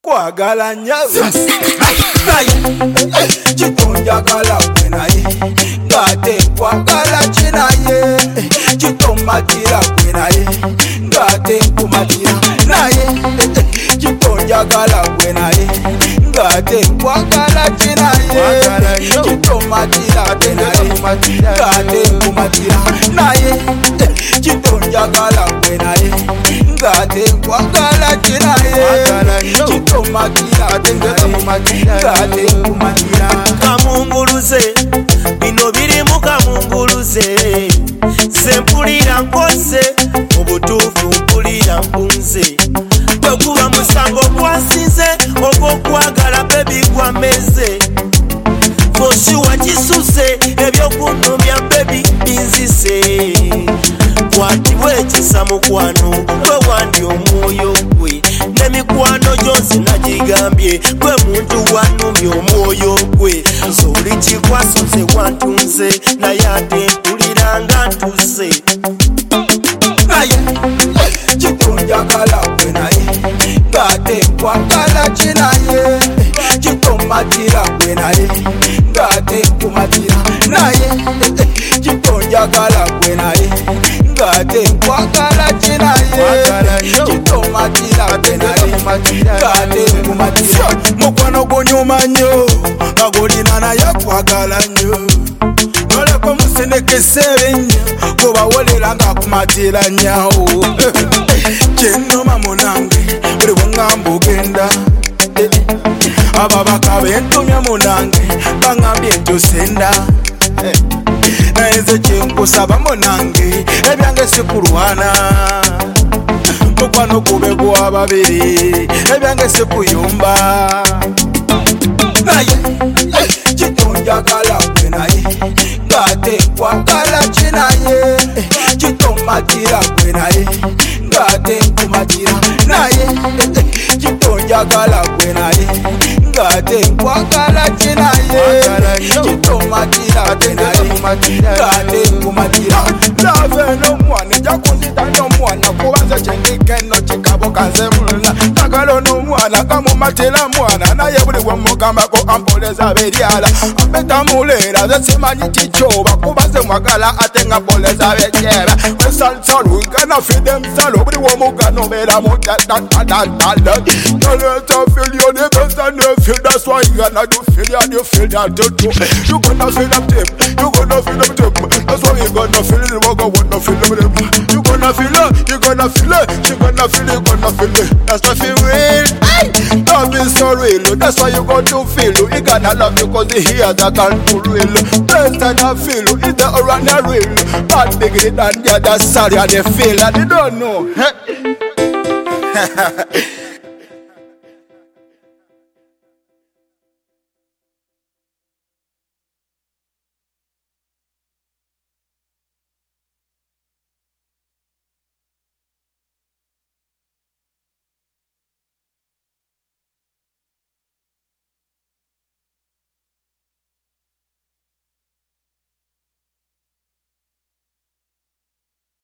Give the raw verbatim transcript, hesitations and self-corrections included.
kwagala nnyo kitonjagala gwe naye ng'ate nkwagala kinaye kitomatira gwe naye ng'ate nkumatira naye kitonjagala gwe naye ng'ate nkwagala kinaye kitomatira gwe naye ng'ate nkumatira naye kitonjagala gwe naye ng'ate nkwagala kinaye kitomatira gwe naye ng'ate nkumatira. Kamunguluze bino birimu kamunguluze sempulira nkose mu butuufu mpulira mpunze bwekuba musango gwasize ogw'okwagala bebi gwameze foshiwa kisuse ebyokunumya bebi binzise kwatibwa ekisa mukwano gwe wandi omwoyo gwe n'emikwano gyonsi nagigambye gwe muntu wanumya omwoyo gwe zoli kikwasoze wantunze naye ate mpulira nga ntuse naye kitonjagala gwe naye ng'ate nkwagala kinaye kitomatira gwe naye ng'ate nkumatira naye kitonjagala gwe naye ng'ate nkwagala kinaye kitomatira gwe naye ng'ate nkumatira. Mukwano gw'onyuma nnyo nga gw'olina naye kwagala nnyo noleko musenekese erinnya gw'obawolera ng'akumatira nnyawo kyenuma munange buli bw'ŋŋamba ogenda ababaka bentumya munange baŋŋambye nti osenda naye nze kyenkusaba munange ebyange sikulwana mukwano gube gw'ababiri ebyange sikuyumba naye kitonjagala gwe naye ng'ate nkwagala kinaye kitomatira gwe naye ng'ate nkumatira naye kitonjagala gwe naye ng'ate nkwagala kinaye kitomatira gwe naye ng'ate nkumatira. Lave n'omwana ejja kunzita n'omwana kubanze kyendika enno kikabo kanzemulula njagala n'omwana kamumatira mwana naye buli bwemugambako ampoleza beryala abetamuleera ze simanyi kikyoba kubaze mwagala ate nga poleza bekyera wesalsalo gana fide msalo buli womugana obeeramu tatatatatal yoleta filio nebesa nefil that's why you gonna do feel and you feel that too you gonna feel them tip you gonna feel them tip that's why you gonna feel it you gonna feel them you gonna feel it you gonna feel it you gonna feel it you gonna feel it that's why feel real love is so real that's why you got to feel you gotta love because the hears that can't pull real best and I feel is the around the real bad bigger than the other sorry and they feel and they don't know